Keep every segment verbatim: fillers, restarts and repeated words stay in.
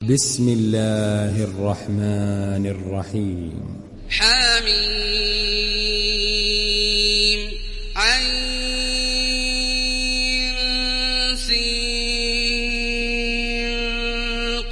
بسم الله الرحمن الرحيم. حميم عين سين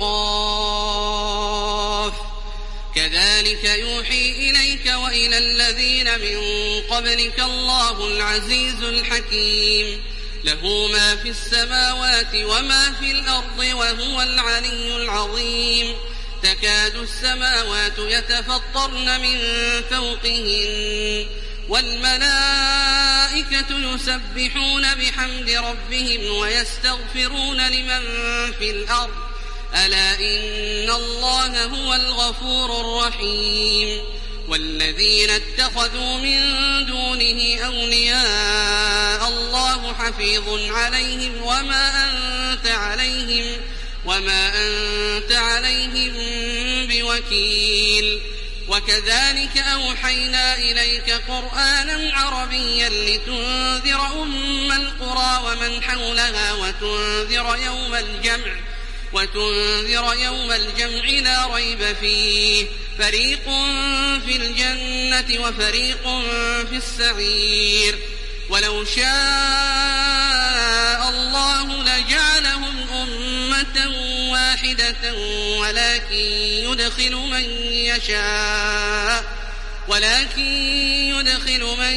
قاف كذلك يوحي إليك وإلى الذين من قبلك الله العزيز الحكيم له ما في السماوات وما في الأرض وهو العلي العظيم تكاد السماوات يتفطرن من فوقهن والملائكة يسبحون بحمد ربهم ويستغفرون لمن في الأرض ألا إن الله هو الغفور الرحيم والذين اتخذوا من دونه أولياء الله حفيظ عليهم وما أنت عليهم وما أنت عليهم بوكيل وكذلك أوحينا إليك قرآنا عربيا لتنذر أم القرى ومن حولها وتنذر يوم الجمع وتنذر يوم الجمع لا ريب فيه فريق في الجنة وفريق في السعير ولو شاء الله لجعلهم أمة واحدة ولكن يدخل من يشاء ولكن يدخل من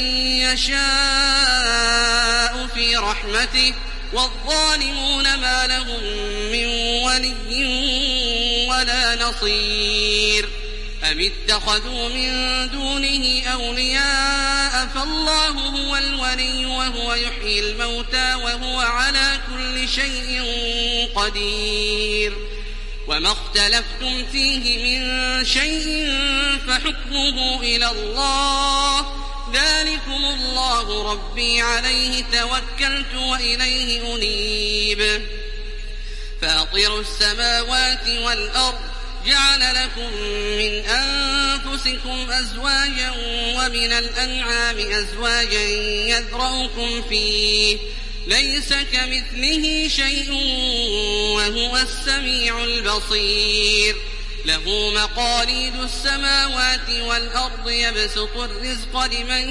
يشاء في رحمته والظالمون ما لهم من ولي ولا نصير أم اتخذوا من دونه أولياء فالله هو الولي وهو يحيي الموتى وهو على كل شيء قدير وما اختلفتم فيه من شيء فحكمه إلى الله ذلكم الله ربي عليه توكلت وإليه أنيب فاطر السماوات والأرض جعل لكم من أنفسكم أزواجا ومن الأنعام أزواجا يذرؤكم فيه ليس كمثله شيء وهو السميع البصير له مقاليد السماوات والأرض يبسط الرزق لمن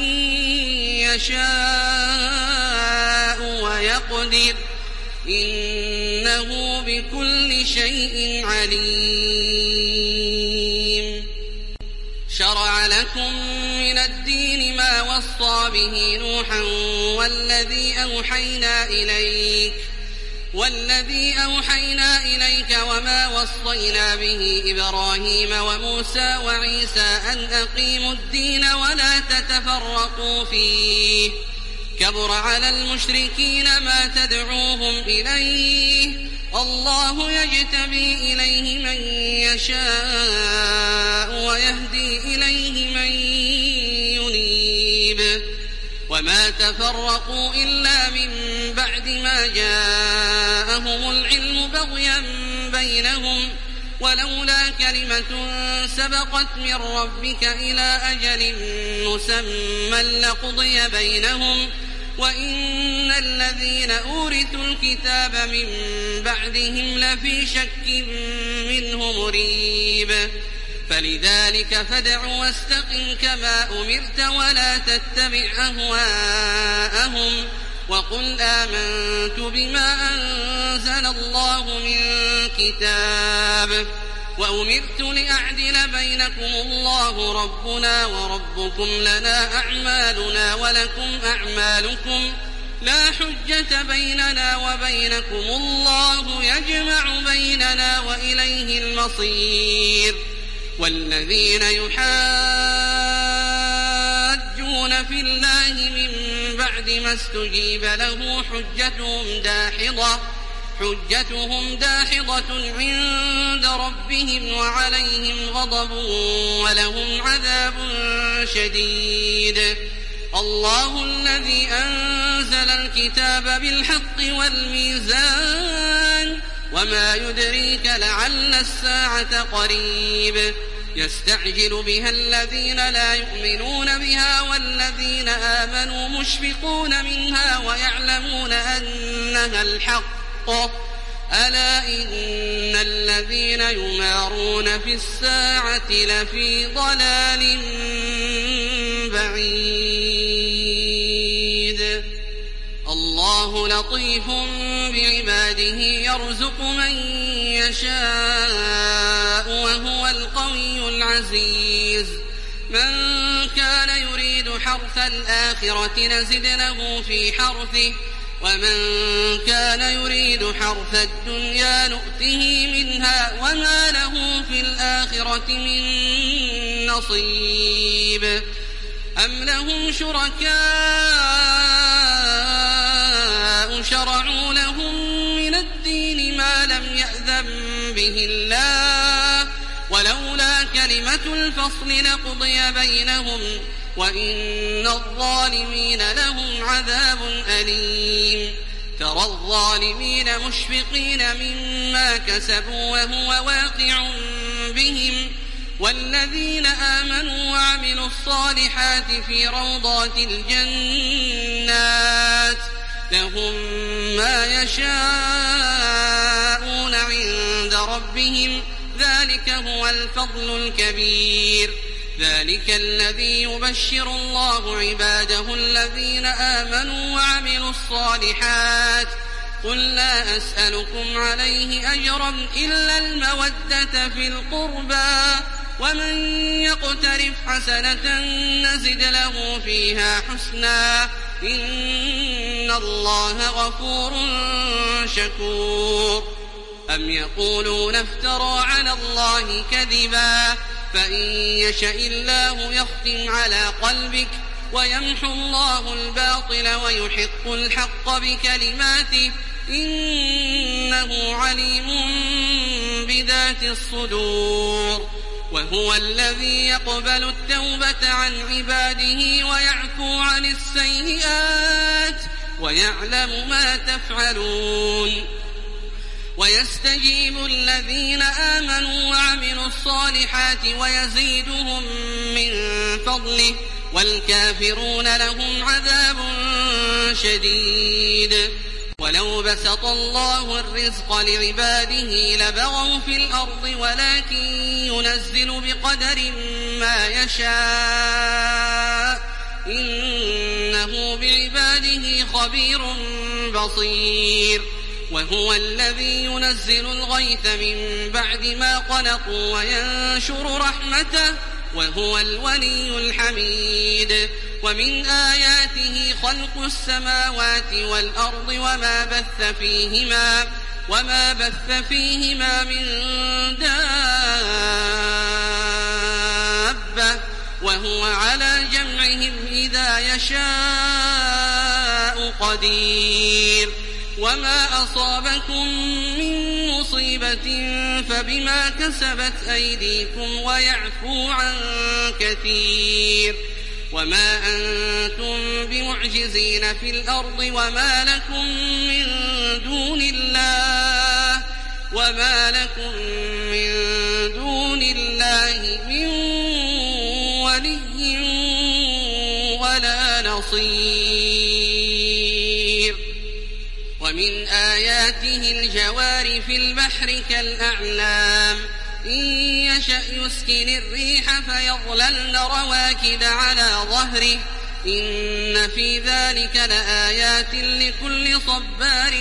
يشاء ويقدر إنه بكل شيء عليم شرع لكم من الدين ما وصى به نوحا والذي أوحينا إليك والذي أوحينا إليك وما وصينا به إبراهيم وموسى وعيسى أن أقيموا الدين ولا تتفرقوا فيه كبر على المشركين ما تدعوهم إليه الله يجتبي إليه من يشاء ويهدي إليه من ينيب وما تفرقوا إلا من بعد ما جاءهم العلم بغيا بينهم ولولا كلمة سبقت من ربك إلى أجل مسمى لقضي بينهم وإن الذين أورثوا الكتاب من بعدهم لفي شك منه مريب فلذلك فادع واستقم كما أمرت ولا تتبع أهواءهم وقل آمنت بما أنزل الله من كتاب وأمرت لأعدل بينكم الله ربنا وربكم لنا أعمالنا ولكم أعمالكم لا حجة بيننا وبينكم الله يجمع بيننا وإليه المصير والذين يحاجون في الله من بعد ما استجيب له حجتهم داحضة حجتهم داحضة عند ربهم وعليهم غضب ولهم عذاب شديد الله الذي أنزل الكتاب بالحق والميزان وما يدريك لعل الساعة قريب يستعجل بها الذين لا يؤمنون بها والذين آمنوا مشفقون منها ويعلمون أنها الحق ألا إن الذين يمارون في الساعة لفي ضلال بعيد الله لطيف بعباده يرزق من يشاء وهو القوي العزيز من كان يريد حرث الآخرة نزد له في حرثه ومن كان يريد حرث الدنيا نؤته منها وما له في الآخرة من نصيب أم لهم شركاء شرعوا لهم من الدين ما لم يأذن به الله ولولا كلمة الفصل لقضي بينهم وإن الظالمين لهم عذاب أليم ترى الظالمين مشفقين مما كسبوا وهو واقع بهم والذين آمنوا وعملوا الصالحات في روضات الجنات لهم ما يشاءون عند ربهم ذلك هو الفضل الكبير ذلك الذي يبشر الله عباده الذين آمنوا وعملوا الصالحات قل لا أسألكم عليه أجرا إلا المودة في القربى ومن يقترف حسنة نزد له فيها حسنا إن الله غفور شكور أم يقولون افترى على الله كذبا فإن يشأ الله يختم على قلبك ويمحو الله الباطل ويحق الحق بكلماته إنه عليم بذات الصدور وهو الذي يقبل التوبة عن عباده ويعفو عن السيئات ويعلم ما تفعلون ويستجيب الذين آمنوا وعملوا الصالحات ويزيدهم من فضله والكافرون لهم عذاب شديد ولو بسط الله الرزق لعباده لبغوا في الأرض ولكن ينزل بقدر ما يشاء إنه بعباده خبير بصير وهو الذي ينزل الغيث من بعد ما قنطوا وينشر رحمته وهو الولي الحميد ومن آياته خلق السماوات والأرض وما بث فيهما وما بث فيهما من دابة وهو على جمعهم إذا يشاء قدير وما أصابكم من مصيبة فبما كسبت أيديكم ويعفو عن كثير وما أنتم بمعجزين في الأرض وما لكم من دون الله وما لكم من دون الله من ولي ولا نصير ومن آياته الجوار في البحر كالأعلام إن يشأ يسكن الريح فيظللن رواكد على ظهره إن في ذلك لآيات لكل صبار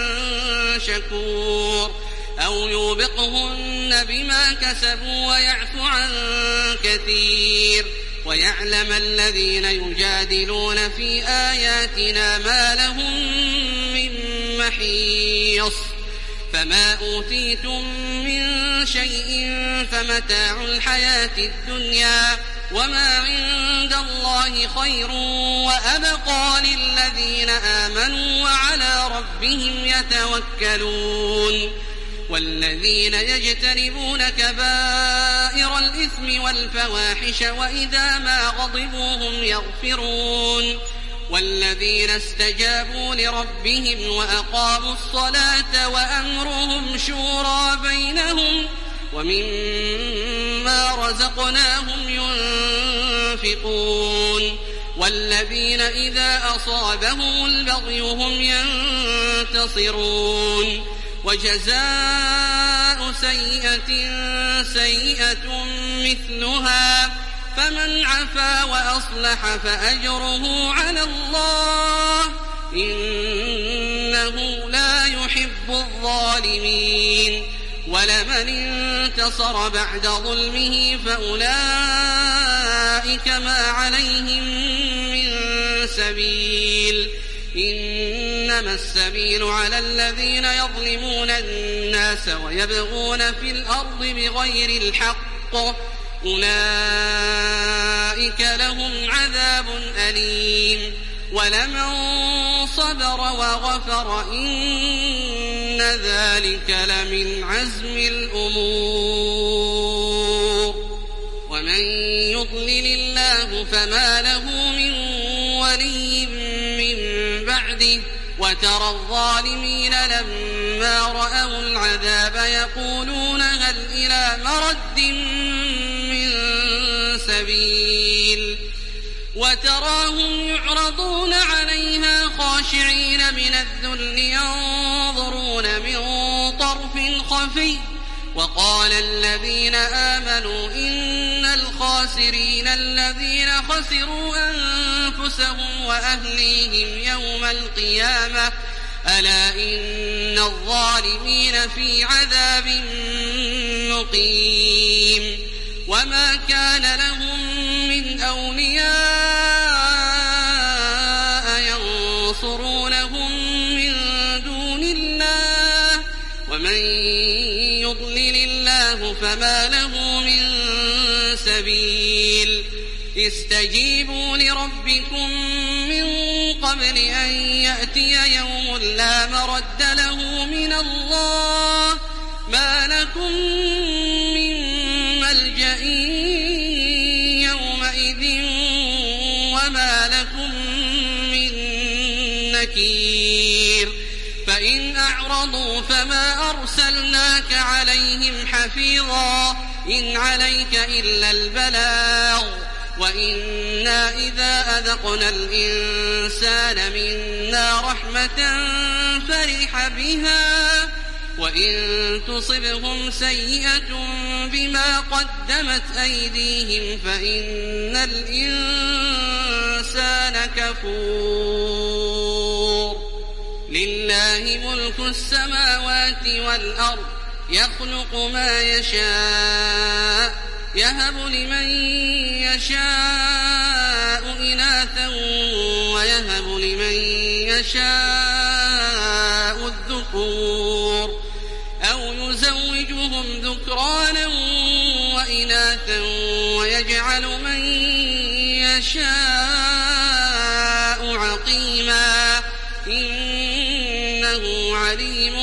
شكور أو يوبقهن بما كسبوا ويعفو عن كثير ويعلم الذين يجادلون في آياتنا ما لهم من محيص فما أوتيتم من شيء فمتاع الحياة الدنيا وما عند الله خير وأبقى للذين آمنوا وعلى ربهم يتوكلون والذين يجتنبون كبائر الإثم والفواحش وإذا ما غضبوا هم يغفرون والذين استجابوا لربهم وأقاموا الصلاة وأمرهم شورى بينهم ومما رزقناهم ينفقون والذين إذا أصابهم البغي هم ينتصرون وجزاء سيئة سيئة مثلها فمن عفا وأصلح فأجره على الله إنه لا يحب الظالمين ولمن انتصر بعد ظلمه فأولئك ما عليهم من سبيل إنما السبيل على الذين يظلمون الناس ويبغون في الأرض بغير الحق أولئك لهم عذاب أليم ولمن صبر وغفر إن ذلك لمن عزم الأمور ومن يضلل الله فما له من ولي من بعده وترى الظالمين لما رأوا العذاب يقولون هل إلى مرد من سبيل وتراهم يعرضون عليها خاشعين من الذل ينظرون من طرف خفي وقال الذين آمنوا إن الخاسرين الذين خسروا أنفسهم وأهليهم يوم القيامة ألا إن الظالمين في عذاب مقيم وما كان لهم من أولياء ينصرونهم من دون الله ومن يضلل الله فما له من سبيل استجيبوا لربكم من قبل أن يأتي يوم لا مرد له من الله ما لكم من ملجأ يومئذ وما لكم من نكير فإن أعرضوا فما أرسلناك عليهم حفيظا إن عليك إلا البلاغ وإنا إذا أذقنا الإنسان منا رحمة فرح بها وإن تصبهم سيئة بما قدمت أيديهم فإن الإنسان كفور لله ملك السماوات والأرض يخلق ما يشاء يهب لمن يشاء إناثا ويهب لمن يشاء الذكور أو يزوجهم ذكرانا وإناثا ويجعل من يشاء عقيما إنه عليم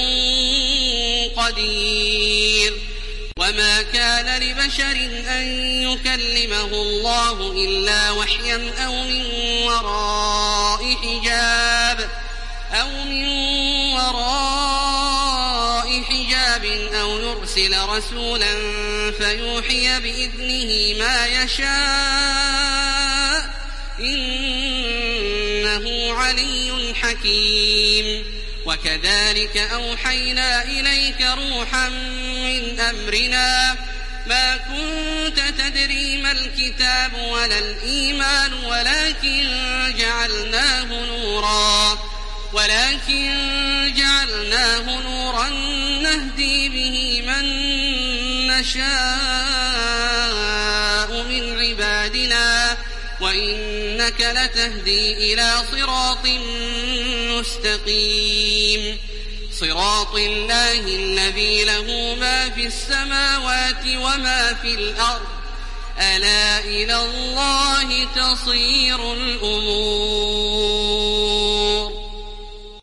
قدير وما كان لبشر أن يكلمه الله إلا وحيا أو من وراء حجاب أو من وراء حجاب أو يرسل رسولا فيوحي بإذنه ما يشاء إنه علي حكيم وكذلك أوحينا إليك روحا من أمرنا ما كنت تدري ما الكتاب ولا الإيمان ولكن جعلناه نورا ولكن جعلناه نورا نهدي به من نشاء من عبادنا وإنك لتهدي إلى صراط مستقيم صراط الله الذي له ما في السماوات وما في الأرض ألا إلى الله تصير الأمور